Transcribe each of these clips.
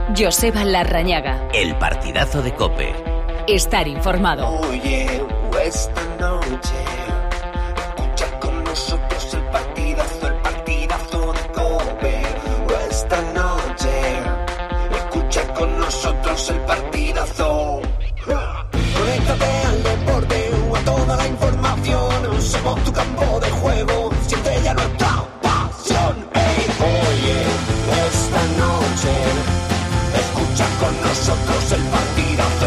Joseba Larrañaga. El partidazo de COPE. Estar informado. Oye, esta noche escucha con nosotros el partidazo de COPE. Esta noche escucha con nosotros el partidazo. Conéctate al deporte o a toda la información. Somos tu campo de juego. Siente ya nuestra pasión. Hey, oye, esta noche escucha con nosotros el partidazo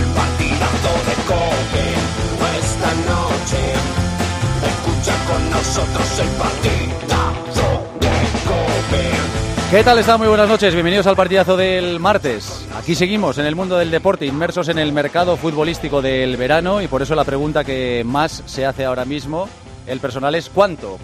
de COPE. Esta noche escucha con nosotros el partidazo de COPE. ¿Qué tal están? Muy buenas noches, bienvenidos al partidazo del martes. Aquí seguimos en el mundo del deporte, inmersos en el mercado futbolístico del verano, y por eso la pregunta que más se hace ahora mismo, el personal, es ¿cuánto?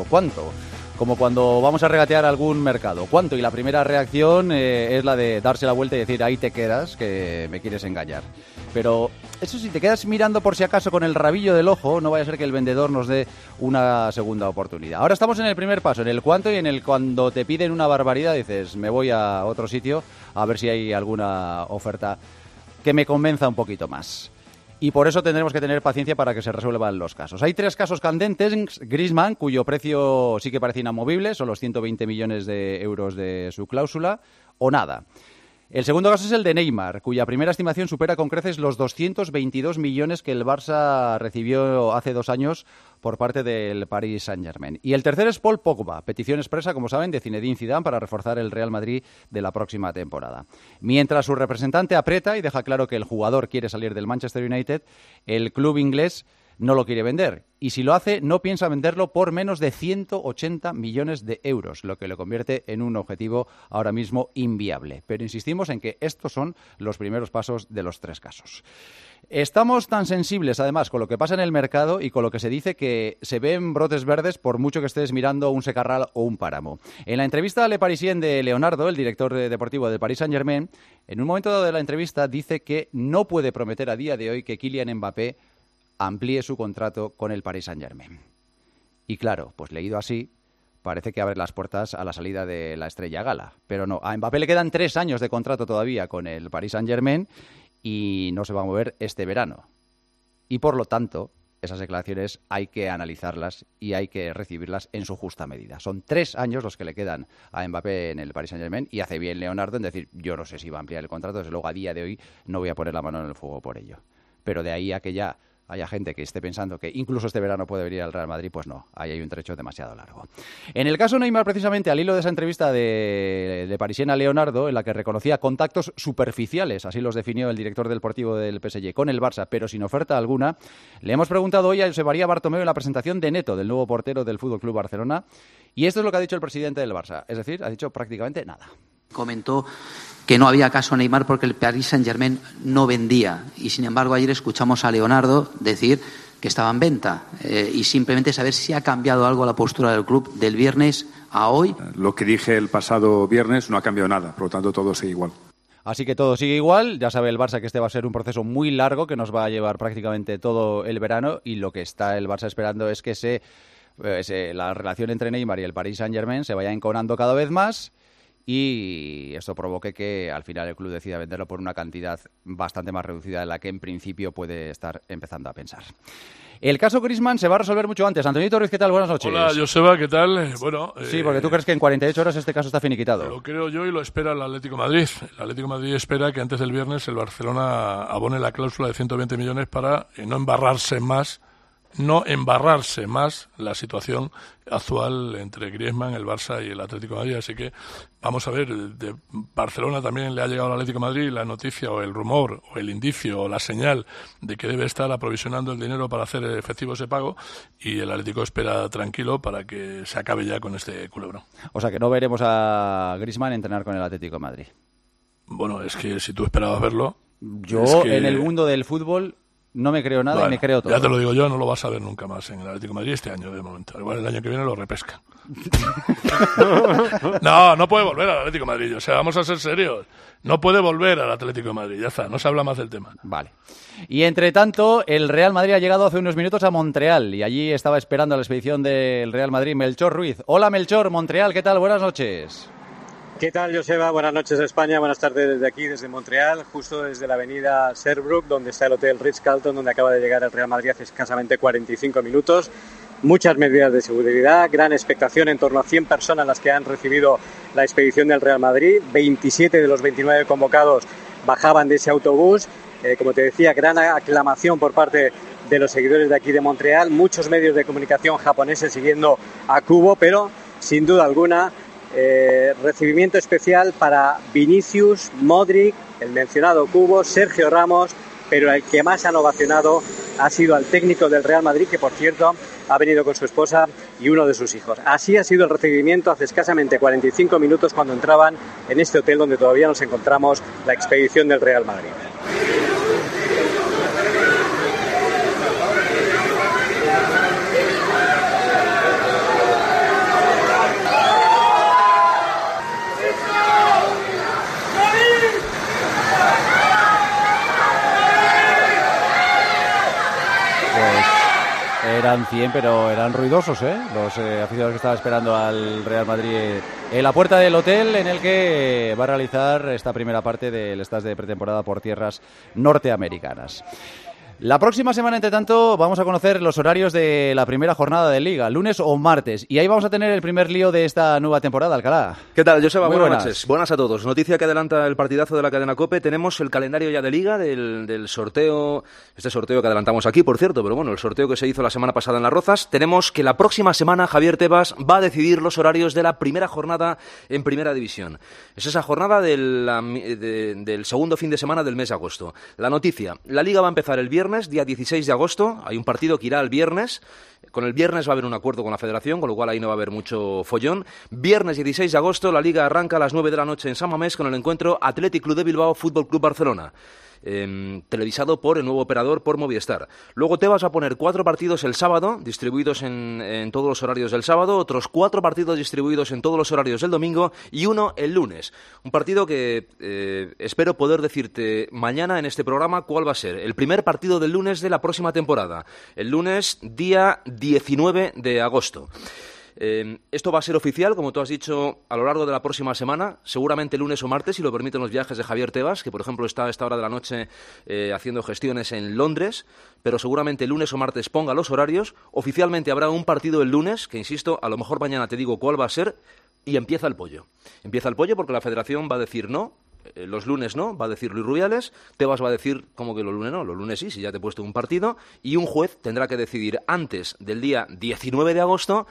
Como cuando vamos a regatear algún mercado. ¿Cuánto? Y la primera reacción es la de darse la vuelta y decir, ahí te quedas, que me quieres engañar. Pero eso, si te quedas mirando por si acaso con el rabillo del ojo, no vaya a ser que el vendedor nos dé una segunda oportunidad. Ahora estamos en el primer paso, en el cuánto, y en el cuando te piden una barbaridad dices, me voy a otro sitio a ver si hay alguna oferta que me convenza un poquito más. Y por eso tendremos que tener paciencia para que se resuelvan los casos. Hay 3 casos candentes. Griezmann, cuyo precio sí que parece inamovible, son los 120 millones de euros de su cláusula, o nada. El segundo caso es el de Neymar, cuya primera estimación supera con creces los 222 millones que el Barça recibió hace 2 años por parte del Paris Saint-Germain. Y el tercero es Paul Pogba, petición expresa, como saben, de Zinedine Zidane para reforzar el Real Madrid de la próxima temporada. Mientras su representante aprieta y deja claro que el jugador quiere salir del Manchester United, el club inglés no lo quiere vender. Y si lo hace, no piensa venderlo por menos de 180 millones de euros, lo que lo convierte en un objetivo ahora mismo inviable. Pero insistimos en que estos son los primeros pasos de los 3 casos. Estamos tan sensibles, además, con lo que pasa en el mercado y con lo que se dice que se ven brotes verdes por mucho que estés mirando un secarral o un páramo. En la entrevista a Le Parisien de Leonardo, el director deportivo del Paris Saint-Germain, en un momento dado de la entrevista dice que no puede prometer a día de hoy que Kylian Mbappé amplíe su contrato con el Paris Saint-Germain. Y claro, pues leído así, parece que abre las puertas a la salida de la estrella gala. Pero no, a Mbappé le quedan 3 años de contrato todavía con el Paris Saint-Germain y no se va a mover este verano. Y por lo tanto, esas declaraciones hay que analizarlas y hay que recibirlas en su justa medida. Son 3 años los que le quedan a Mbappé en el Paris Saint-Germain y hace bien Leonardo en decir, yo no sé si va a ampliar el contrato, desde luego a día de hoy no voy a poner la mano en el fuego por ello. Pero de ahí a que ya haya gente que esté pensando que incluso este verano puede venir al Real Madrid, pues no, ahí hay un trecho demasiado largo. En el caso Neymar, precisamente, al hilo de esa entrevista de Parisien a Leonardo, en la que reconocía contactos superficiales, así los definió el director deportivo del PSG, con el Barça, pero sin oferta alguna, le hemos preguntado hoy a Josep María Bartomeu en la presentación de Neto, del nuevo portero del FC Barcelona, y esto es lo que ha dicho el presidente del Barça, es decir, ha dicho prácticamente nada. Comentó que no había caso Neymar porque el Paris Saint-Germain no vendía. Y sin embargo ayer escuchamos a Leonardo decir que estaba en venta. Y simplemente saber si ha cambiado algo la postura del club del viernes a hoy. Lo que dije el pasado viernes no ha cambiado nada, por lo tanto todo sigue igual. Así que todo sigue igual, ya sabe el Barça que este va a ser un proceso muy largo que nos va a llevar prácticamente todo el verano y lo que está el Barça esperando es que la relación entre Neymar y el Paris Saint-Germain se vaya enconando cada vez más y esto provoque que al final el club decida venderlo por una cantidad bastante más reducida de la que en principio puede estar empezando a pensar. El caso Griezmann se va a resolver mucho antes. Antonito Ruiz, ¿qué tal? Buenas noches. Hola, Joseba, ¿qué tal? Bueno, sí, porque tú crees que en 48 horas este caso está finiquitado. Lo creo yo y lo espera el Atlético de Madrid. El Atlético de Madrid espera que antes del viernes el Barcelona abone la cláusula de 120 millones para no embarrarse más la situación actual entre Griezmann, el Barça y el Atlético de Madrid. Así que vamos a ver, de Barcelona también le ha llegado al Atlético de Madrid la noticia o el rumor o el indicio o la señal de que debe estar aprovisionando el dinero para hacer efectivo ese pago y el Atlético espera tranquilo para que se acabe ya con este culebrón. O sea que no veremos a Griezmann entrenar con el Atlético de Madrid. Bueno, es que si tú esperabas verlo... Yo en el mundo del fútbol no me creo nada, bueno, y me creo todo. Ya te lo digo yo, no lo vas a ver nunca más en el Atlético de Madrid este año de momento. Igual el año que viene lo repescan. No puede volver al Atlético de Madrid. O sea, vamos a ser serios. No puede volver al Atlético de Madrid. Ya está, no se habla más del tema. Vale. Y entre tanto, el Real Madrid ha llegado hace unos minutos a Montreal y allí estaba esperando la expedición del Real Madrid Melchor Ruiz. Hola Melchor, Montreal, ¿qué tal? Buenas noches. ¿Qué tal, Joseba? Buenas noches, España. Buenas tardes desde aquí, desde Montreal, justo desde la avenida Sherbrooke, donde está el Hotel Ritz-Carlton, donde acaba de llegar el Real Madrid hace escasamente 45 minutos. Muchas medidas de seguridad, gran expectación, en torno a 100 personas las que han recibido la expedición del Real Madrid. 27 de los 29 convocados bajaban de ese autobús. Como te decía, gran aclamación por parte de los seguidores de aquí de Montreal. Muchos medios de comunicación japoneses siguiendo a Kubo, pero sin duda alguna recibimiento especial para Vinicius, Modric, el mencionado Kubo, Sergio Ramos, pero el que más han ovacionado ha sido al técnico del Real Madrid, que por cierto ha venido con su esposa y uno de sus hijos. Así ha sido el recibimiento hace escasamente 45 minutos cuando entraban en este hotel donde todavía nos encontramos la expedición del Real Madrid. Eran 100, pero eran ruidosos, los aficionados que estaban esperando al Real Madrid en la puerta del hotel en el que va a realizar esta primera parte del stage de pretemporada por tierras norteamericanas. La próxima semana, entre tanto, vamos a conocer los horarios de la primera jornada de Liga, lunes o martes. Y ahí vamos a tener el primer lío de esta nueva temporada, Alcalá. ¿Qué tal, Joseba? Muy buenas noches. Buenas a todos. Noticia que adelanta el partidazo de la cadena COPE. Tenemos el calendario ya de Liga, del sorteo, este sorteo que adelantamos aquí, por cierto, pero bueno, el sorteo que se hizo la semana pasada en Las Rozas. Tenemos que la próxima semana Javier Tebas va a decidir los horarios de la primera jornada en Primera División. Es esa jornada del segundo fin de semana del mes de agosto. La noticia, la Liga va a empezar el viernes, día 16 de agosto. Hay un partido que irá el viernes. Con el viernes va a haber un acuerdo con la Federación, con lo cual ahí no va a haber mucho follón. Viernes 16 de agosto, la Liga arranca a las 9 de la noche en San Mamés con el encuentro Athletic Club de Bilbao, Fútbol Club Barcelona. Televisado por el nuevo operador, por Movistar. Luego Tebas va a poner 4 partidos el sábado, distribuidos en todos los horarios del sábado, otros 4 partidos distribuidos en todos los horarios del domingo y uno el lunes. Un partido que espero poder decirte mañana en este programa cuál va a ser. El primer partido del lunes de la próxima temporada. El lunes, día 19 de agosto. Esto va a ser oficial, como tú has dicho, a lo largo de la próxima semana, seguramente lunes o martes, si lo permiten los viajes de Javier Tebas, que por ejemplo está a esta hora de la noche haciendo gestiones en Londres, pero seguramente lunes o martes ponga los horarios. Oficialmente habrá un partido el lunes, que insisto, a lo mejor mañana te digo cuál va a ser, y empieza el pollo. Empieza el pollo porque la Federación va a decir no. Los lunes no, va a decir Luis Rubiales. Tebas va a decir, ¿cómo que los lunes no? Los lunes sí, si ya te he puesto un partido. Y un juez tendrá que decidir antes del día 19 de agosto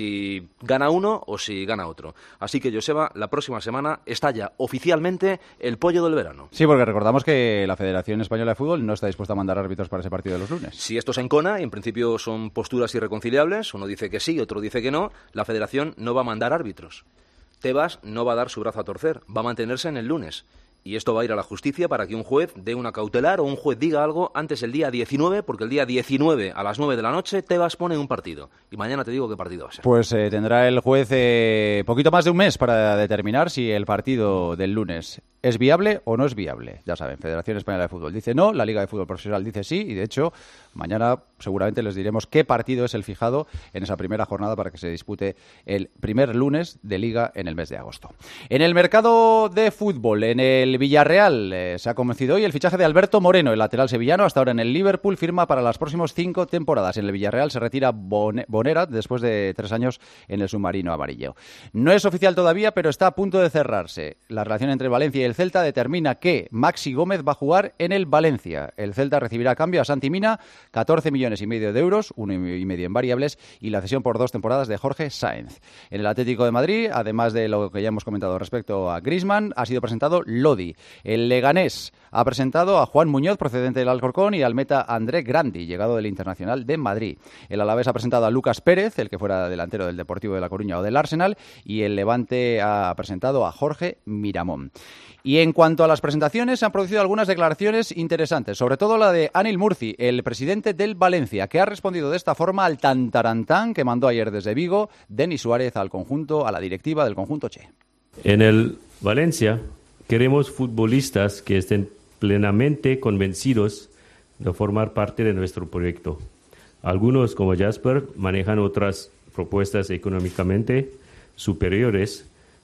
si gana uno o si gana otro. Así que, Joseba, la próxima semana está ya oficialmente el pollo del verano. Sí, porque recordamos que la Federación Española de Fútbol no está dispuesta a mandar árbitros para ese partido de los lunes. Si esto se encona, y en principio son posturas irreconciliables, uno dice que sí, otro dice que no, la Federación no va a mandar árbitros. Tebas no va a dar su brazo a torcer, va a mantenerse en el lunes. Y esto va a ir a la justicia para que un juez dé una cautelar o un juez diga algo antes del día 19, porque el día 19 a las 9 de la noche Tebas pone un partido. Y mañana te digo qué partido va a ser. Pues tendrá el juez poquito más de un mes para determinar si el partido del lunes es viable o no es viable. Ya saben, Federación Española de Fútbol dice no, la Liga de Fútbol Profesional dice sí, y de hecho mañana seguramente les diremos qué partido es el fijado en esa primera jornada para que se dispute el primer lunes de Liga en el mes de agosto. En el mercado de fútbol, en el Villarreal, se ha conocido hoy el fichaje de Alberto Moreno, el lateral sevillano, hasta ahora en el Liverpool, firma para las próximas 5 temporadas. En el Villarreal se retira Bonera después de 3 años en el submarino amarillo. No es oficial todavía, pero está a punto de cerrarse. La relación entre Valencia y el Celta determina que Maxi Gómez va a jugar en el Valencia. El Celta recibirá a cambio a Santi Mina 14,5 millones de euros, 1,5 millones en variables, y la cesión por 2 temporadas de Jorge Sáenz. En el Atlético de Madrid, además de lo que ya hemos comentado respecto a Griezmann, ha sido presentado Lodi. El Leganés ha presentado a Juan Muñoz, procedente del Alcorcón, y al meta André Grandi, llegado del Internacional de Madrid. El Alavés ha presentado a Lucas Pérez, el que fuera delantero del Deportivo de La Coruña o del Arsenal, y el Levante ha presentado a Jorge Miramón. Y en cuanto a las presentaciones, se han producido algunas declaraciones interesantes, sobre todo la de Anil Murci, el presidente del Valencia, que ha respondido de esta forma al tantarantán que mandó ayer desde Vigo Denis Suárez a la directiva del conjunto Che. En el Valencia queremos futbolistas que estén plenamente convencidos de formar parte de nuestro proyecto. Algunos, como Jasper, manejan otras propuestas económicamente superiores,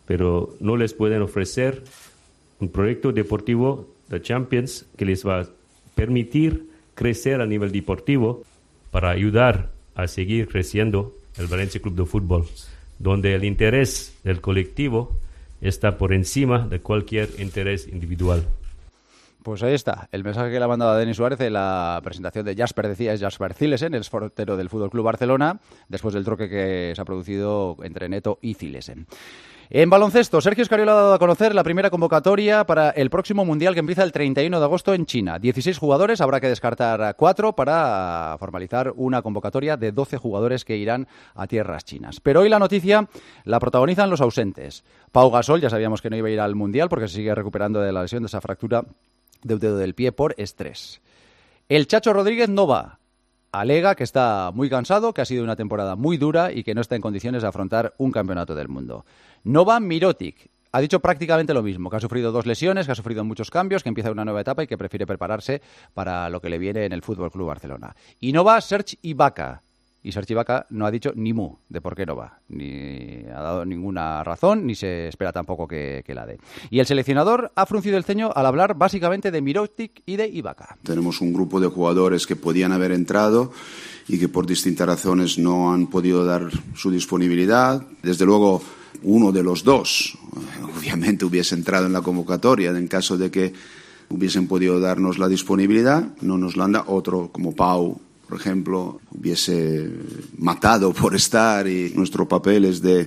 pero no les pueden ofrecer un proyecto deportivo de Champions que les va a permitir crecer a nivel deportivo para ayudar a seguir creciendo el Valencia Club de Fútbol, donde el interés del colectivo está por encima de cualquier interés individual. Pues ahí está, el mensaje que le ha mandado a Denis Suárez en la presentación de Jasper Cillesen, el portero del Fútbol Club Barcelona, después del troque que se ha producido entre Neto y Cillesen. En baloncesto, Sergio Escariolo ha dado a conocer la primera convocatoria para el próximo Mundial que empieza el 31 de agosto en China. 16 jugadores, habrá que descartar 4 para formalizar una convocatoria de 12 jugadores que irán a tierras chinas. Pero hoy la noticia la protagonizan los ausentes. Pau Gasol, ya sabíamos que no iba a ir al Mundial porque se sigue recuperando de la lesión de esa fractura de un dedo del pie por estrés. El Chacho Rodríguez no va. Alega que está muy cansado, que ha sido una temporada muy dura y que no está en condiciones de afrontar un campeonato del mundo. No va Mirotic. Ha dicho prácticamente lo mismo, que ha sufrido 2 lesiones, que ha sufrido muchos cambios, que empieza una nueva etapa y que prefiere prepararse para lo que le viene en el Fútbol Club Barcelona. Y no va Serge Ibaka. Y Serge Ibaka no ha dicho ni mu de por qué no va. Ni ha dado ninguna razón, ni se espera tampoco que la dé. Y el seleccionador ha fruncido el ceño al hablar básicamente de Mirotic y de Ibaka. Tenemos un grupo de jugadores que podían haber entrado y que por distintas razones no han podido dar su disponibilidad. Desde luego, uno de los dos, obviamente, hubiese entrado en la convocatoria en caso de que hubiesen podido darnos la disponibilidad. No nos lo han dado. Otro, como Pau, por ejemplo, hubiese matado por estar, y nuestro papel es de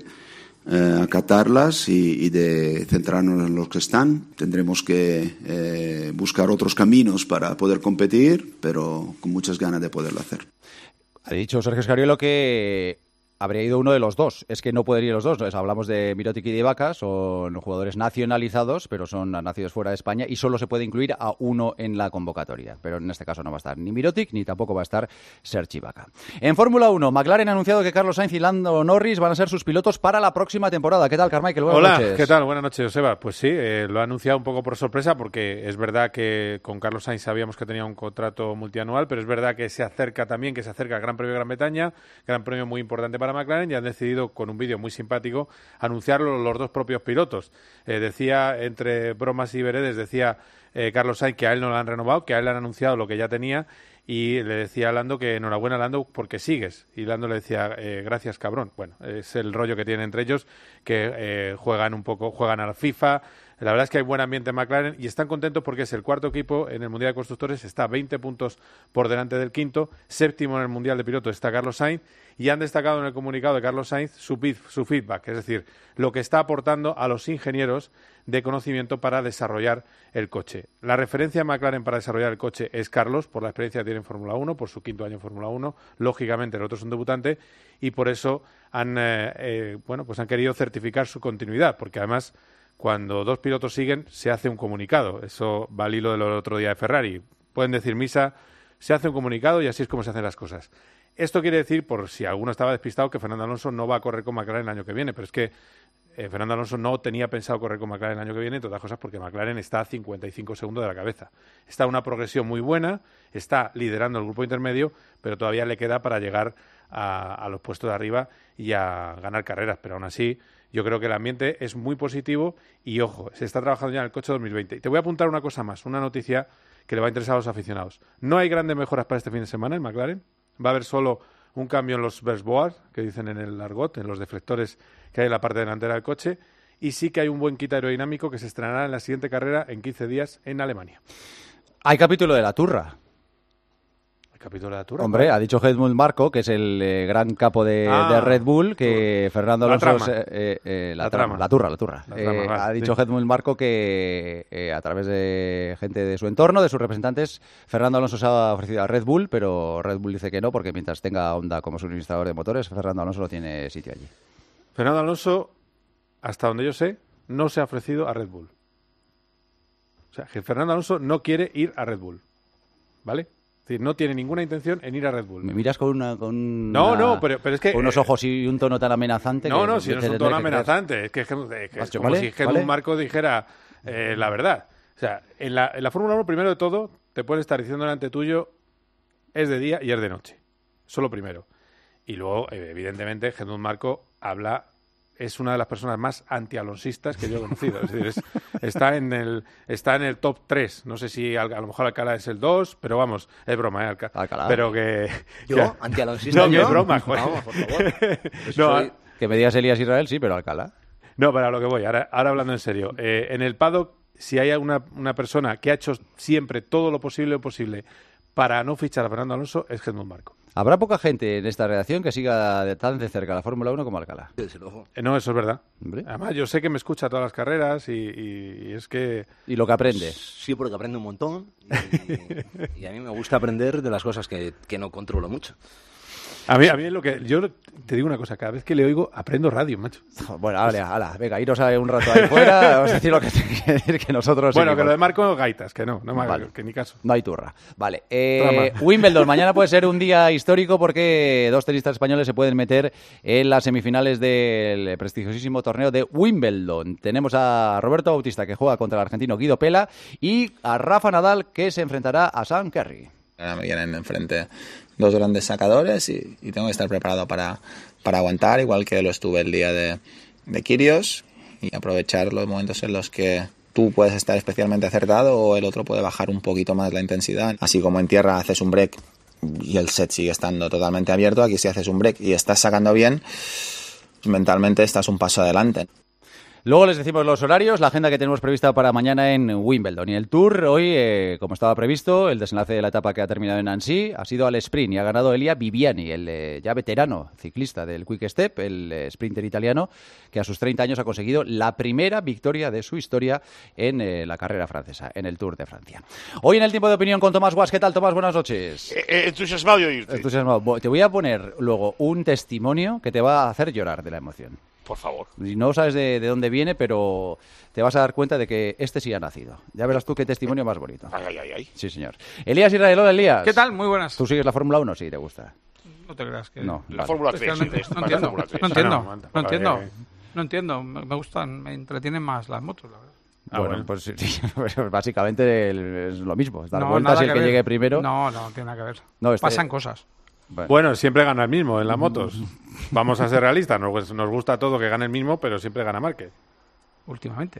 acatarlas y de centrarnos en los que están. Tendremos que buscar otros caminos para poder competir, pero con muchas ganas de poderlo hacer. Ha dicho Sergio Escariolo que habría ido uno de los dos. Es que no pueden ir los dos. Entonces, hablamos de Mirotic y de Ibaka, son jugadores nacionalizados, pero son nacidos fuera de España y solo se puede incluir a uno en la convocatoria. Pero en este caso no va a estar ni Mirotic ni tampoco va a estar Serge Ibaka. En Fórmula 1, McLaren ha anunciado que Carlos Sainz y Lando Norris van a ser sus pilotos para la próxima temporada. ¿Qué tal, Carmichael? Buenas noches. Hola, ¿qué tal? Buenas noches, Joseba. Pues sí, lo ha anunciado un poco por sorpresa porque es verdad que con Carlos Sainz sabíamos que tenía un contrato multianual, pero es verdad que se acerca también, que se acerca al Gran Premio de Gran Bretaña, Gran Premio muy importante para McLaren, y han decidido con un vídeo muy simpático anunciarlo los dos propios pilotos. Decía, entre bromas y veredes, decía Carlos Sainz que a él no le han renovado, que a él le han anunciado lo que ya tenía, y le decía a Lando que enhorabuena, Lando, porque sigues. Y Lando le decía, gracias, cabrón. Bueno, es el rollo que tienen entre ellos, que juegan a la FIFA. La verdad es que hay buen ambiente en McLaren y están contentos porque es el cuarto equipo en el Mundial de Constructores, está a 20 puntos por delante del quinto, séptimo en el Mundial de Pilotos está Carlos Sainz, y han destacado en el comunicado de Carlos Sainz su feedback, es decir, lo que está aportando a los ingenieros de conocimiento para desarrollar el coche. La referencia a McLaren para desarrollar el coche es Carlos, por la experiencia que tiene en Fórmula 1, por su quinto año en Fórmula 1, lógicamente el otro es un debutante, y por eso han querido certificar su continuidad, porque además cuando dos pilotos siguen se hace un comunicado. Eso va al hilo del otro día de Ferrari. Pueden decir misa, se hace un comunicado y así es como se hacen las cosas. Esto quiere decir, por si alguno estaba despistado, que Fernando Alonso no va a correr con McLaren el año que viene, pero es que Fernando Alonso no tenía pensado correr con McLaren el año que viene, entre otras cosas porque McLaren está a 55 segundos de la cabeza. Está a una progresión muy buena, está liderando el grupo intermedio, pero todavía le queda para llegar a los puestos de arriba y a ganar carreras, pero aún así yo creo que el ambiente es muy positivo y, ojo, se está trabajando ya en el coche 2020. Y te voy a apuntar una cosa más, una noticia que le va a interesar a los aficionados. No hay grandes mejoras para este fin de semana en McLaren. Va a haber solo un cambio en los Versboard, que dicen en el argot, en los deflectores que hay en la parte delantera del coche. Y sí que hay un buen kit aerodinámico que se estrenará en la siguiente carrera en 15 días en Alemania. Hay capítulo de la turra. Capítulo de la turra. Hombre, ha dicho Helmut Marko, que es el gran capo de Red Bull, que Fernando Alonso... La turra. Ha dicho Helmut Marko que a través de gente de su entorno, de sus representantes, Fernando Alonso se ha ofrecido a Red Bull, pero Red Bull dice que no, porque mientras tenga Honda como suministrador de motores, Fernando Alonso no tiene sitio allí. Fernando Alonso, hasta donde yo sé, no se ha ofrecido a Red Bull. O sea, que Fernando Alonso no quiere ir a Red Bull, ¿vale? Es decir, no tiene ninguna intención en ir a Red Bull. Me miras con pero es que unos ojos y un tono tan amenazante. Si no es un tono amenazante. Es que es como si Helmut Marko dijera la verdad. O sea, en la Fórmula 1, primero de todo, te pueden estar diciendo delante tuyo, es de día y es de noche. Eso lo primero. Y luego, evidentemente, Helmut Marko habla es una de las personas más anti-alonsistas que yo he conocido. Es decir, está en el top 3. No sé si a lo mejor Alcalá es el 2, pero vamos, es broma, Alcalá. Pero que... ¿Yo? ¿Anti-alonsista? No, que es broma, joder. Vamos, por favor. No, que me digas Elías Israel, sí, pero Alcalá. No, pero a lo que voy, ahora hablando en serio. En el paddock, si hay una persona que ha hecho siempre todo lo posible para no fichar a Fernando Alonso, es Helmut Marko. Habrá poca gente en esta redacción que siga tan de cerca la Fórmula 1 como Alcalá. No, eso es verdad. ¿Hombre? Además, yo sé que me escucha todas las carreras y es que... ¿Y lo que aprende? Sí, porque aprende un montón y a mí me gusta aprender de las cosas que no controlo mucho. A mí lo que... Yo te digo una cosa, cada vez que le oigo aprendo radio, macho. Bueno, venga, iros un rato ahí fuera, vamos a decir lo que tiene que decir, que nosotros... Bueno, seguimos. que lo de Marco gaitas, que no me haga, que ni caso. No hay turra. Vale. Wimbledon, mañana puede ser un día histórico porque 2 tenistas españoles se pueden meter en las semifinales del prestigiosísimo torneo de Wimbledon. Tenemos a Roberto Bautista, que juega contra el argentino Guido Pella, y a Rafa Nadal, que se enfrentará a Sam Kerry. Ahora me vienen enfrente 2 grandes sacadores y tengo que estar preparado para aguantar, igual que lo estuve el día de Kyrgios, y aprovechar los momentos en los que tú puedes estar especialmente acertado o el otro puede bajar un poquito más la intensidad. Así como en tierra haces un break y el set sigue estando totalmente abierto, aquí si haces un break y estás sacando bien, mentalmente estás un paso adelante. Luego les decimos los horarios, la agenda que tenemos prevista para mañana en Wimbledon. Y el Tour, hoy, como estaba previsto, el desenlace de la etapa que ha terminado en Nancy ha sido al sprint y ha ganado Elia Viviani, el ya veterano ciclista del Quick Step, el sprinter italiano, que a sus 30 años ha conseguido la primera victoria de su historia en la carrera francesa, en el Tour de Francia. Hoy en el tiempo de opinión con Tomás Guas. ¿Qué tal, Tomás? Buenas noches. Entusiasmado de oírte. Entusiasmado. Te voy a poner luego un testimonio que te va a hacer llorar de la emoción. Por favor. Y no sabes de dónde viene, pero te vas a dar cuenta de que este sí ha nacido. Ya verás tú qué testimonio más bonito. Ay. Sí, señor. Elías Israel, hola, Elías. ¿Qué tal? Muy buenas. ¿Tú sigues la Fórmula 1? Sí, te gusta. No te creas que... No, la Fórmula 3. No entiendo. Me gustan, me entretienen más las motos, la verdad. Bueno, pues sí, pues básicamente es lo mismo. Dar vueltas y el que llegue primero... No tiene nada que ver. Pasan cosas. Bueno, siempre gana el mismo en las motos. Vamos a ser realistas. Nos gusta todo que gane el mismo, pero siempre gana Márquez. Últimamente.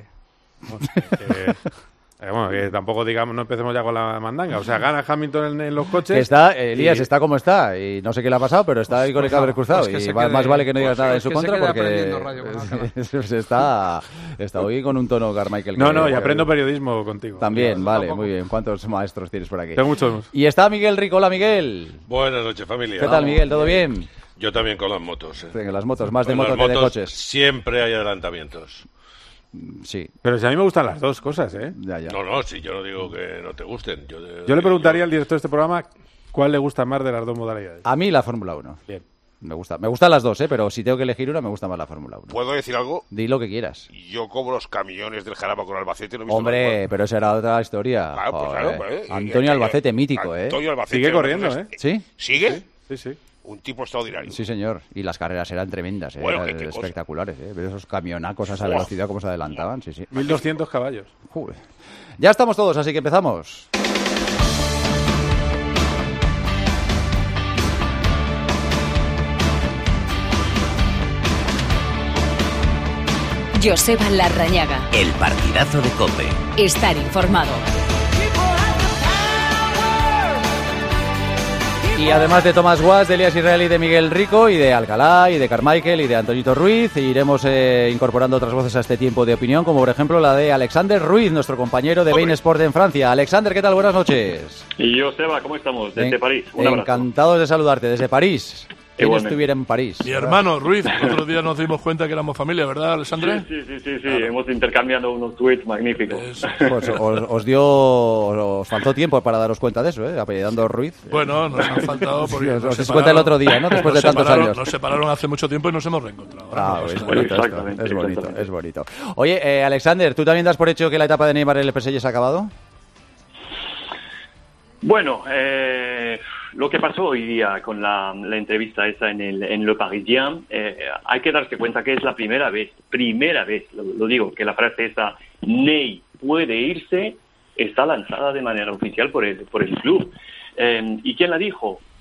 Bueno, que tampoco digamos, no empecemos ya con la mandanga. O sea, gana Hamilton en los coches. Que está, Elías está como está. Y no sé qué le ha pasado, pero está ahí con el cable cruzado. Pues y más vale que no digas nada en su contra porque está hoy con un tono Carmichael. No, y aprendo periodismo contigo. También, vale, muy bien. ¿Cuántos maestros tienes por aquí? Tengo muchos. Y está Miguel Rico. Hola, Miguel. Buenas noches, familia. ¿Qué tal, Miguel? ¿Todo bien? Yo también con las motos. Venga, las motos, más de motos que de coches. Siempre hay adelantamientos. Sí. Pero si a mí me gustan las dos cosas, ¿eh? Ya. No, si yo no digo que no te gusten. Yo le preguntaría al director de este programa cuál le gusta más de las dos modalidades. A mí la Fórmula 1. Bien. Me gustan las dos, pero si tengo que elegir una, me gusta más la Fórmula 1. ¿Puedo decir algo? Di lo que quieras. Yo como los camiones del Jarama con Albacete no he visto. Hombre, pero esa era otra historia. Claro, Antonio Albacete, mítico, Antonio Albacete. Sigue corriendo, ¿eh? ¿Sí? ¿Sigue? Sí. Un tipo extraordinario. Sí, señor. Y las carreras eran tremendas, bueno, eran espectaculares. Ver esos camionacos a esa velocidad, cómo se adelantaban. Sí. 1200 caballos. Joder. Ya estamos todos, así que empezamos. Joseba Larrañaga. El partidazo de COPE. Estar informado. Y además de Tomás Guas, de Elías Israel y de Miguel Rico, y de Alcalá, y de Carmichael, y de Antonito Ruiz, iremos incorporando otras voces a este tiempo de opinión, como por ejemplo la de Alexander Ruiz, nuestro compañero de Bein Sport en Francia. Alexander, ¿qué tal? Buenas noches. Y Joseba, ¿cómo estamos? Desde París. Un abrazo. Encantados de saludarte desde París. ¿Quién estuviera en París? Mi hermano Ruiz, otro día nos dimos cuenta que éramos familia, ¿verdad, Alexandre? Sí. Claro. Hemos intercambiado unos tweets magníficos. Pues os faltó tiempo para daros cuenta de eso, apellidando Ruiz. Bueno, nos han faltado porque os di cuenta el otro día, ¿no? Después de tantos años. Nos separaron hace mucho tiempo y nos hemos reencontrado. Es bonito. Oye, Alexander, ¿tú también das por hecho que la etapa de Neymar en el PSG se ha acabado? Bueno, lo que pasó hoy día con la entrevista esa en Le Parisien, hay que darse cuenta que es la primera vez, lo digo, que la frase esa, Ney puede irse, está lanzada de manera oficial por el club. ¿Y quién la dijo?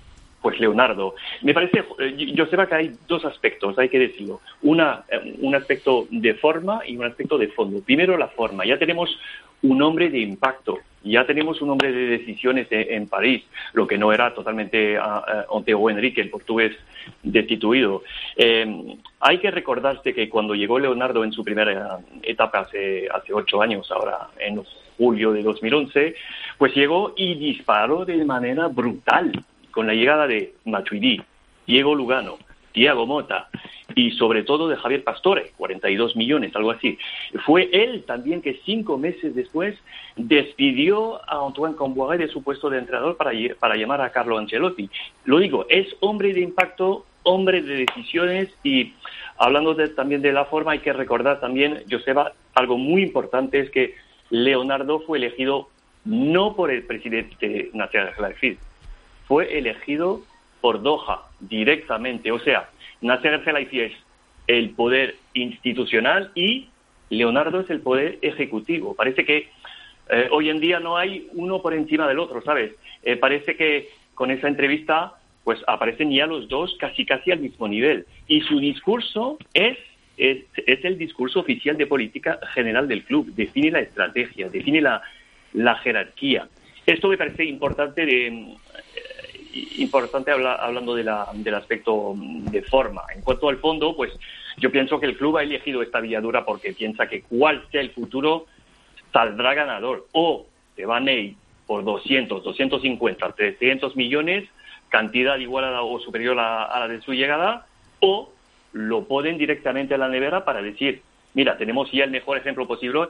pues Leonardo. Me parece, Joseba, que hay dos aspectos, hay que decirlo. Un aspecto de forma y un aspecto de fondo. Primero, la forma. Ya tenemos un hombre de impacto, ya tenemos un hombre de decisiones en París, lo que no era totalmente Antero Henrique, el portugués destituido. Hay que recordarse que cuando llegó Leonardo en su primera etapa hace 8 años, ahora en julio de 2011, pues llegó y disparó de manera brutal con la llegada de Matuidi, Diego Lugano, Thiago Motta y sobre todo de Javier Pastore, 42 millones, algo así. Fue él también que 5 meses después despidió a Antoine Kombouaré de su puesto de entrenador para llamar a Carlo Ancelotti. Lo digo, es hombre de impacto, hombre de decisiones, y hablando también de la forma, hay que recordar también, Joseba, algo muy importante es que Leonardo fue elegido no por el presidente Nasser Al-Khelaifi, fue elegido por Doha directamente. O sea, Nasser Al-Khelaifi es el poder institucional y Leonardo es el poder ejecutivo. Parece que hoy en día no hay uno por encima del otro, ¿sabes? Parece que con esa entrevista pues aparecen ya los dos casi al mismo nivel. Y su discurso es el discurso oficial de política general del club. Define la estrategia, define la jerarquía. Esto me parece importante hablando del aspecto de forma. En cuanto al fondo, pues yo pienso que el club ha elegido esta villadura porque piensa que cual sea el futuro saldrá ganador. O se va Ney por 200, 250, 300 millones, cantidad igual o superior a la de su llegada, o lo ponen directamente a la nevera para decir, mira, tenemos ya el mejor ejemplo posible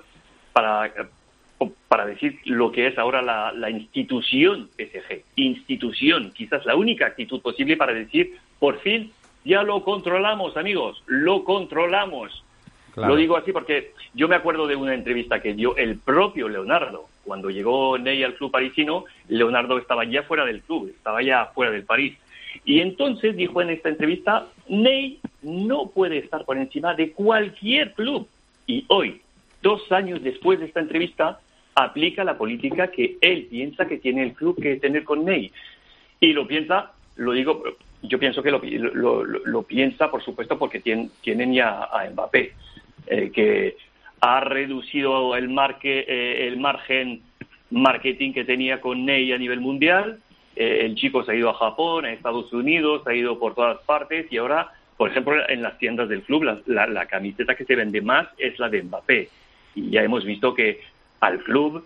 para decir lo que es ahora la institución PSG. Institución, quizás la única actitud posible para decir, por fin, ya lo controlamos, amigos, lo controlamos. Claro. Lo digo así porque yo me acuerdo de una entrevista que dio el propio Leonardo. Cuando llegó Ney al club parisino, Leonardo estaba ya fuera del club, estaba ya fuera del París. Y entonces dijo en esta entrevista, Ney no puede estar por encima de cualquier club. Y hoy, 2 años después de esta entrevista, aplica la política que él piensa que tiene el club que tener con Ney. Y lo piensa, lo digo, yo pienso que lo piensa, por supuesto, porque tienen ya a Mbappé, que ha reducido el margen marketing que tenía con Ney a nivel mundial. El chico se ha ido a Japón, a Estados Unidos, ha ido por todas partes y ahora, por ejemplo, en las tiendas del club, la camiseta que se vende más es la de Mbappé. Y ya hemos visto que al club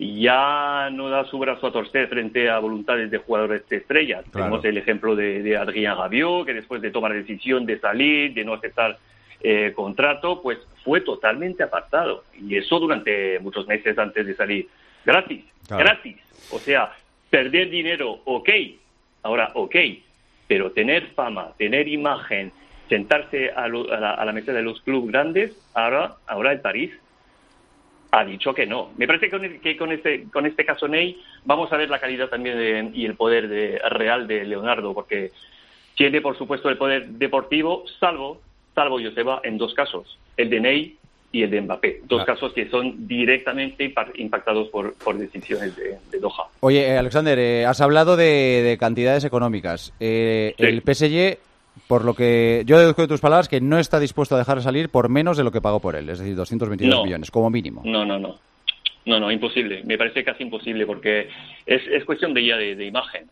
ya no da su brazo a torcer frente a voluntades de jugadores de estrellas. Claro. Tenemos el ejemplo de Adrien Rabiot, que después de tomar decisión de salir, de no aceptar contrato, pues fue totalmente apartado. Y eso durante muchos meses antes de salir. Gratis, claro. Gratis. O sea, perder dinero, ok. Ahora, ok. Pero tener fama, tener imagen, sentarse a la mesa de los clubes grandes, ahora el París ha dicho que no. Me parece que con este caso Ney vamos a ver la calidad también y el poder real de Leonardo, porque tiene, por supuesto, el poder deportivo, salvo Joseba, en 2 casos, el de Ney y el de Mbappé. 2 casos que son directamente impactados por decisiones de Doha. Oye, Alexander, has hablado de cantidades económicas. Sí. El PSG, por lo que yo deduzco de tus palabras, que no está dispuesto a dejar salir por menos de lo que pagó por él, es decir, 222 millones, como mínimo. No, imposible. Me parece casi imposible porque es cuestión de imagen.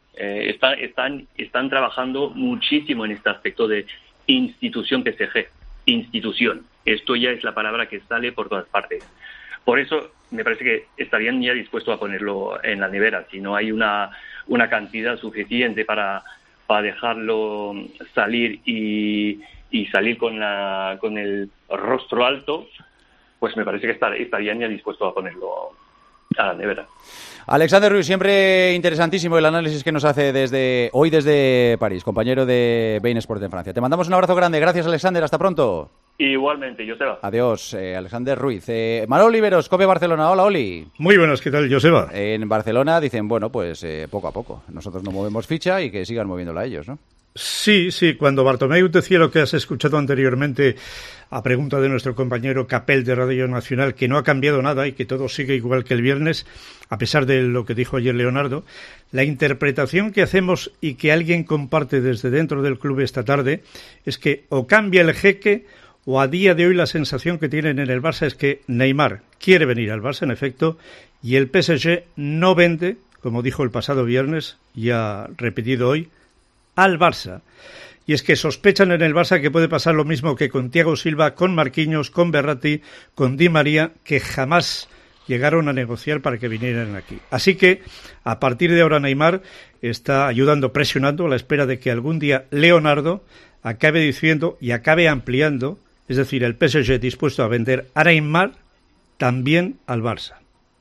Están trabajando muchísimo en este aspecto de institución PSG. Institución. Esto ya es la palabra que sale por todas partes. Por eso me parece que estarían ya dispuestos a ponerlo en la nevera. Si no hay una cantidad suficiente para dejarlo salir y salir con el rostro alto, pues me parece que estarían ya dispuestos a ponerlo a la nevera. Alexander Ruiz, siempre interesantísimo el análisis que nos hace desde París, compañero de Bein Sport en Francia. Te mandamos un abrazo grande. Gracias, Alexander. Hasta pronto. Igualmente, Joseba. Adiós, Alexander Ruiz. Manuel Oliveros, COPE Barcelona. Hola, Oli. Muy buenas, ¿qué tal, Joseba? En Barcelona dicen, bueno, pues poco a poco. Nosotros no movemos ficha y que sigan moviéndola ellos, ¿no? Sí, cuando Bartomeu decía lo que has escuchado anteriormente a pregunta de nuestro compañero Capel de Radio Nacional, que no ha cambiado nada y que todo sigue igual que el viernes, a pesar de lo que dijo ayer Leonardo, la interpretación que hacemos y que alguien comparte desde dentro del club esta tarde es que o cambia el jeque o a día de hoy la sensación que tienen en el Barça es que Neymar quiere venir al Barça, en efecto, y el PSG no vende, como dijo el pasado viernes y ha repetido hoy, al Barça. Y es que sospechan en el Barça que puede pasar lo mismo que con Thiago Silva, con Marquinhos, con Verratti, con Di María, que jamás llegaron a negociar para que vinieran aquí. Así que, a partir de ahora, Neymar está ayudando, presionando, a la espera de que algún día Leonardo acabe diciendo y acabe ampliando, es decir, el PSG dispuesto a vender a Neymar también al Barça.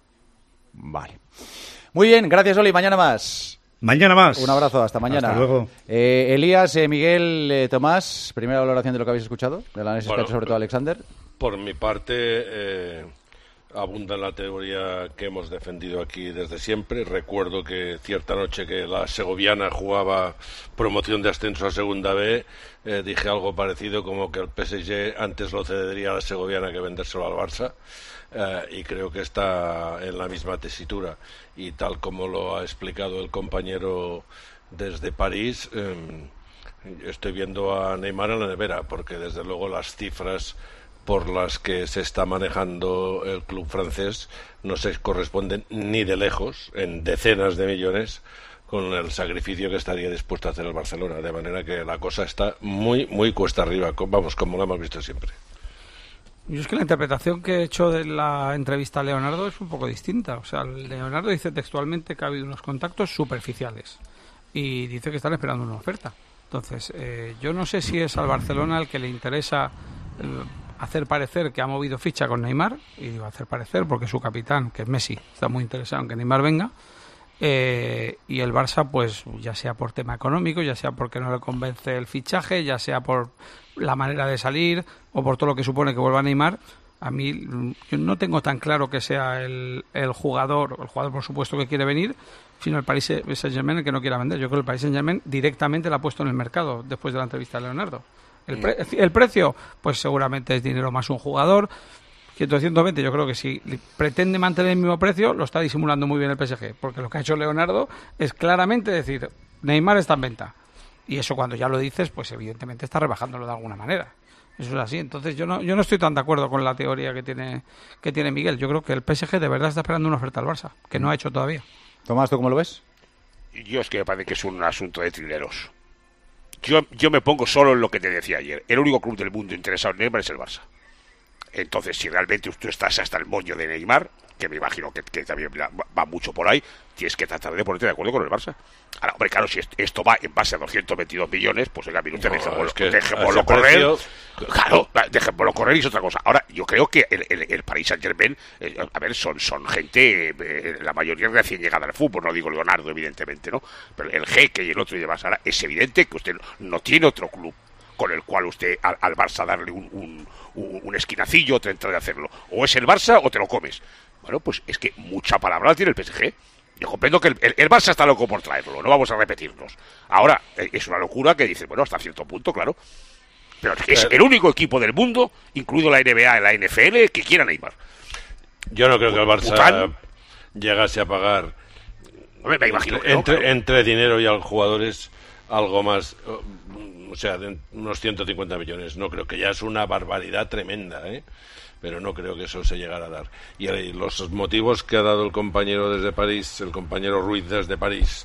Vale. Muy bien, gracias, Oli. Mañana más. Mañana más. Un abrazo, hasta mañana. Hasta luego. Elías, Miguel, Tomás, primera valoración de lo que habéis escuchado, del análisis que ha hecho sobre todo Alexander. Por mi parte, abunda en la teoría que hemos defendido aquí desde siempre. Recuerdo que cierta noche que la segoviana jugaba promoción de ascenso a Segunda B, dije algo parecido como que el PSG antes lo cedería a la segoviana que vendérselo al Barça. Y creo que está en la misma tesitura, y tal como lo ha explicado el compañero desde París, estoy viendo a Neymar en la nevera, porque desde luego las cifras por las que se está manejando el club francés no se corresponden ni de lejos, en decenas de millones, con el sacrificio que estaría dispuesto a hacer el Barcelona, de manera que la cosa está muy, muy cuesta arriba, vamos, como lo hemos visto siempre. Yo es que la interpretación que he hecho de la entrevista a Leonardo es un poco distinta. O sea, Leonardo dice textualmente que ha habido unos contactos superficiales y dice que están esperando una oferta. Entonces, yo no sé si es al Barcelona el que le interesa hacer parecer que ha movido ficha con Neymar, y digo hacer parecer porque su capitán, que es Messi, está muy interesado en que Neymar venga, y el Barça, pues ya sea por tema económico, ya sea porque no le convence el fichaje, ya sea por la manera de salir o por todo lo que supone que vuelva a Neymar. A mí yo no tengo tan claro que sea el jugador por supuesto que quiere venir, sino el Paris Saint-Germain el que no quiera vender. Yo creo que el Paris Saint-Germain directamente lo ha puesto en el mercado después de la entrevista de Leonardo. El precio, pues seguramente es dinero más un jugador. 120, yo creo que si pretende mantener el mismo precio, lo está disimulando muy bien el PSG, porque lo que ha hecho Leonardo es claramente decir, Neymar está en venta. Y eso, cuando ya lo dices, pues evidentemente está rebajándolo de alguna manera. Eso es así. Entonces yo no estoy tan de acuerdo con la teoría que tiene Miguel. Yo creo que el PSG de verdad está esperando una oferta al Barça, que no ha hecho todavía. Tomás, ¿tú cómo lo ves? Yo es que me parece que es un asunto de trileros. Yo me pongo solo en lo que te decía ayer. El único club del mundo interesado en Neymar es el Barça. Entonces, si realmente tú estás hasta el moño de Neymar, que me imagino que también va mucho por ahí, tienes que tratar de ponerte de acuerdo con el Barça. Ahora, hombre, claro, si esto va en base a 222 millones, pues venga, mire usted, dejémoslo correr. Claro, dejémoslo correr y es otra cosa. Ahora, yo creo que el Paris Saint-Germain, a ver, son gente, la mayoría recién llegada al fútbol, no digo Leonardo, evidentemente, ¿no? Pero el jeque y el otro y demás. Ahora, es evidente que usted no tiene otro club con el cual usted al Barça darle un esquinacillo, otra entrada de hacerlo. O es el Barça o te lo comes. Bueno, pues es que mucha palabra tiene el PSG. Yo comprendo que el Barça está loco por traerlo, no vamos a repetirnos. Ahora, es una locura que dice, bueno, hasta cierto punto, claro. Pero es el único equipo del mundo, incluido la NBA y la NFL, que quiera Neymar. Yo no creo que el Barça llegase a pagar, me imagino que entre dinero y a los jugadores algo más, o sea, de unos 150 millones. No creo, que ya es una barbaridad tremenda, pero no creo que eso se llegara a dar. Y los motivos que ha dado el compañero desde París, el compañero Ruiz desde París,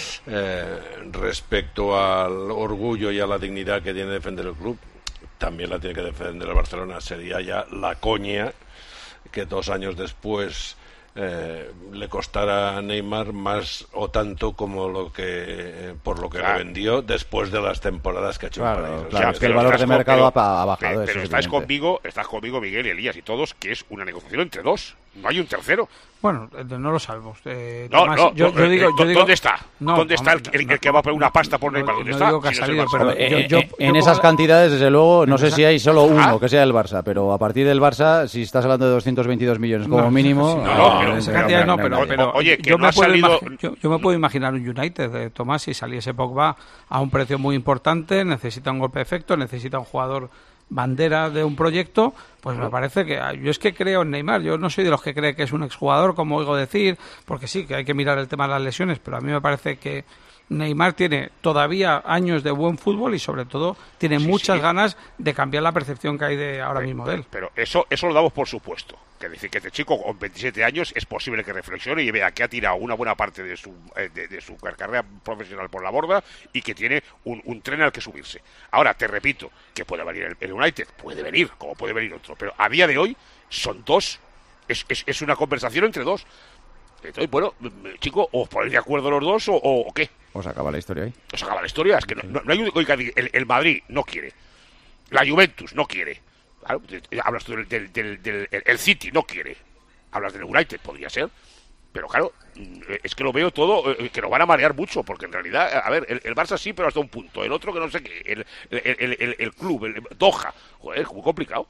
respecto al orgullo y a la dignidad que tiene defender el club, también la tiene que defender el Barcelona. Sería ya la coña que 2 años después le costara a Neymar más o tanto como por lo que le vendió después de las temporadas que ha hecho en París. Claro, es que el valor de mercado ha bajado. Pero estás conmigo, Miguel y Elías y todos, que es una negociación entre dos. No hay un tercero. Bueno, no lo sabemos. ¿Dónde está? ¿Dónde está el que va a poner una pasta por Neymar? ¿Dónde está? Digo que ha salido, pero en esas cantidades, desde luego, no sé si hay solo uno que sea el Barça, pero a partir del Barça, si estás hablando de 222 millones como mínimo... Oye, que yo no ha salido... Yo me puedo imaginar un United, Tomás, si saliese Pogba a un precio muy importante, necesita un golpe de efecto, necesita un jugador bandera de un proyecto, pues me parece que yo es que creo en Neymar. Yo no soy de los que cree que es un exjugador, como oigo decir, porque sí, que hay que mirar el tema de las lesiones, pero a mí me parece que Neymar tiene todavía años de buen fútbol y sobre todo tiene muchas ganas de cambiar la percepción que hay de ahora mismo de él. Pero eso lo damos por supuesto. Que decir que este chico con 27 años es posible que reflexione y vea que ha tirado una buena parte de su carrera profesional por la borda y que tiene un tren al que subirse. Ahora, te repito, que puede venir el United, puede venir, como puede venir otro, pero a día de hoy son dos, es una conversación entre dos. Entonces, bueno, chico, ¿os ponéis de acuerdo los dos o qué? Os acaba la historia ahí. Os acaba la historia, es que no hay un... Oiga, el Madrid no quiere, la Juventus no quiere. Claro, hablas tú el City, no quiere. Hablas del United, podría ser. Pero claro, es que lo veo todo, que nos van a marear mucho, porque en realidad, a ver, el Barça sí, pero hasta un punto. El otro que no sé qué, el club, el Doha, joder, es muy complicado.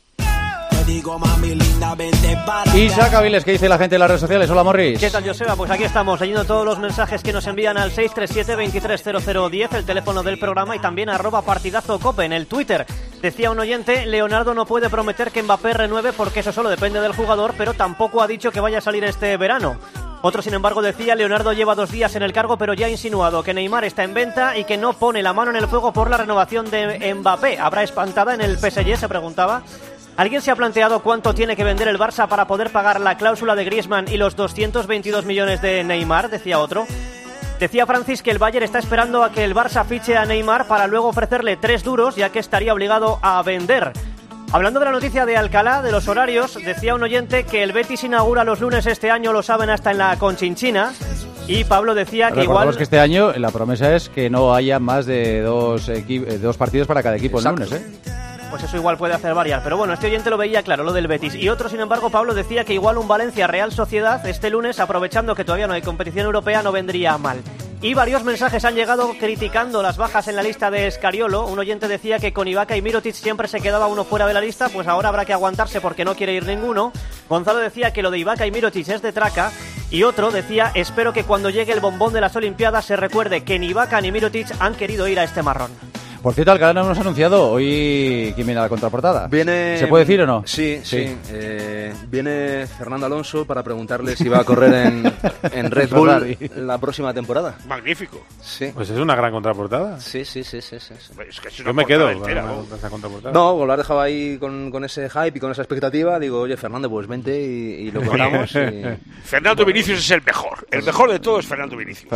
Isaac Aviles, ¿qué dice la gente en las redes sociales? Hola, Morris. ¿Qué tal, Joseba? Pues aquí estamos, leyendo todos los mensajes que nos envían al 637-230010, el teléfono del programa, y también @partidazocope en el Twitter. Decía un oyente, Leonardo no puede prometer que Mbappé renueve porque eso solo depende del jugador, pero tampoco ha dicho que vaya a salir este verano. Otro, sin embargo, decía, Leonardo lleva 2 días en el cargo, pero ya ha insinuado que Neymar está en venta y que no pone la mano en el fuego por la renovación de Mbappé. ¿Habrá espantada en el PSG?, se preguntaba. ¿Alguien se ha planteado cuánto tiene que vender el Barça para poder pagar la cláusula de Griezmann y los 222 millones de Neymar?, decía otro. Decía Francis que el Bayern está esperando a que el Barça fiche a Neymar para luego ofrecerle 3 duros, ya que estaría obligado a vender. Hablando de la noticia de Alcalá, de los horarios, decía un oyente que el Betis inaugura los lunes este año, lo saben hasta en la Conchinchina. Y Pablo decía que igual... que este año la promesa es que no haya más de 2 partidos para cada equipo. Exacto. El lunes, Pues eso igual puede hacer variar, pero bueno, este oyente lo veía claro, lo del Betis. Y otro, sin embargo, Pablo decía que igual un Valencia-Real Sociedad este lunes, aprovechando que todavía no hay competición europea, no vendría mal. Y varios mensajes han llegado criticando las bajas en la lista de Scariolo. Un oyente decía que con Ibaka y Mirotic siempre se quedaba uno fuera de la lista, pues ahora habrá que aguantarse porque no quiere ir ninguno. Gonzalo decía que lo de Ibaka y Mirotic es de traca. Y otro decía, espero que cuando llegue el bombón de las Olimpiadas se recuerde que ni Ibaka ni Mirotic han querido ir a este marrón. Por cierto, Alcalá no nos ha anunciado hoy quién viene a la contraportada. ¿Se puede decir o no? Sí. Viene Fernando Alonso para preguntarle si va a correr en Red Bull la próxima temporada. Magnífico. Sí. Pues es una gran contraportada. Sí. Es que es yo me quedo con esa contraportada. No, lo has dejado ahí con ese hype y con esa expectativa. Digo, oye, Fernando, pues vente y lo contamos. Fernando Vinicius es el mejor. El mejor de todos es Fernando Vinicius.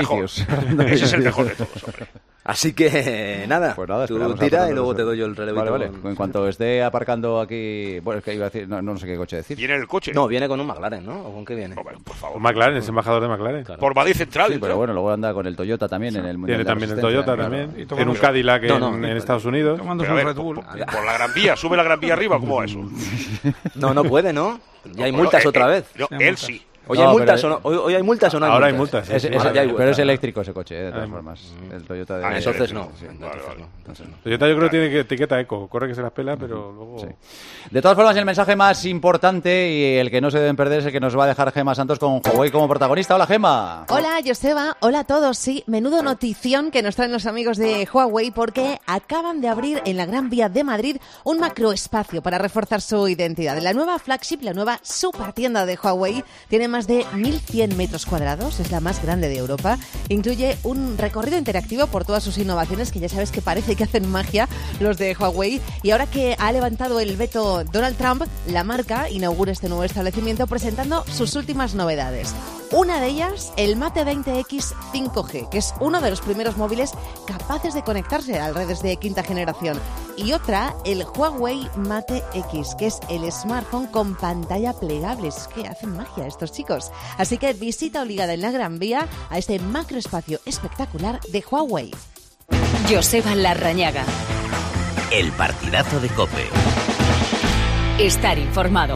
Ese es el mejor de todos, hombre. Así que nada, pues nada, tú tira y luego te doy yo el relevo. Vale. En cuanto esté aparcando aquí, bueno, es que iba a decir, no sé qué coche decir. ¿Viene el coche? No, viene con un McLaren, ¿no? ¿O con qué viene? Por favor. McLaren, es embajador de McLaren. Claro. Por Madrid Central. Sí, pero bueno, luego anda con el Toyota también en el Mundial. Tiene también el Toyota también. En un Cadillac en Estados Unidos. Tomando un Red Bull. Por la Gran Vía, sube la Gran Vía arriba, ¿cómo va eso? No puede, ¿no? Ya hay multas otra vez. No, él sí. Hoy hay multas o no hay ahora multas. Hay multas. Pero es eléctrico ese coche, de todas formas. El Toyota de... entonces no. Toyota yo creo que tiene etiqueta eco. Corre que se las pela, pero luego... Sí. De todas formas, el mensaje más importante y el que no se deben perder es el que nos va a dejar Gemma Santos con Huawei como protagonista. Hola, Gemma. Hola, Joseba. Hola a todos. Sí, menudo notición que nos traen los amigos de Huawei porque acaban de abrir en la Gran Vía de Madrid un macroespacio para reforzar su identidad. La nueva flagship, la nueva supertienda de Huawei, tiene más de 1.100 metros cuadrados, es la más grande de Europa. Incluye un recorrido interactivo por todas sus innovaciones, que ya sabes que parece que hacen magia los de Huawei. Y ahora que ha levantado el veto Donald Trump, la marca inaugura este nuevo establecimiento presentando sus últimas novedades. Una de ellas, el Mate 20X 5G, que es uno de los primeros móviles capaces de conectarse a redes de quinta generación. Y otra, el Huawei Mate X, que es el smartphone con pantalla plegable. Es que hacen magia estos chicos. Así que visita obligada en la Gran Vía a este macroespacio espectacular de Huawei. Joseba Larrañaga. El partidazo de COPE. Estar informado.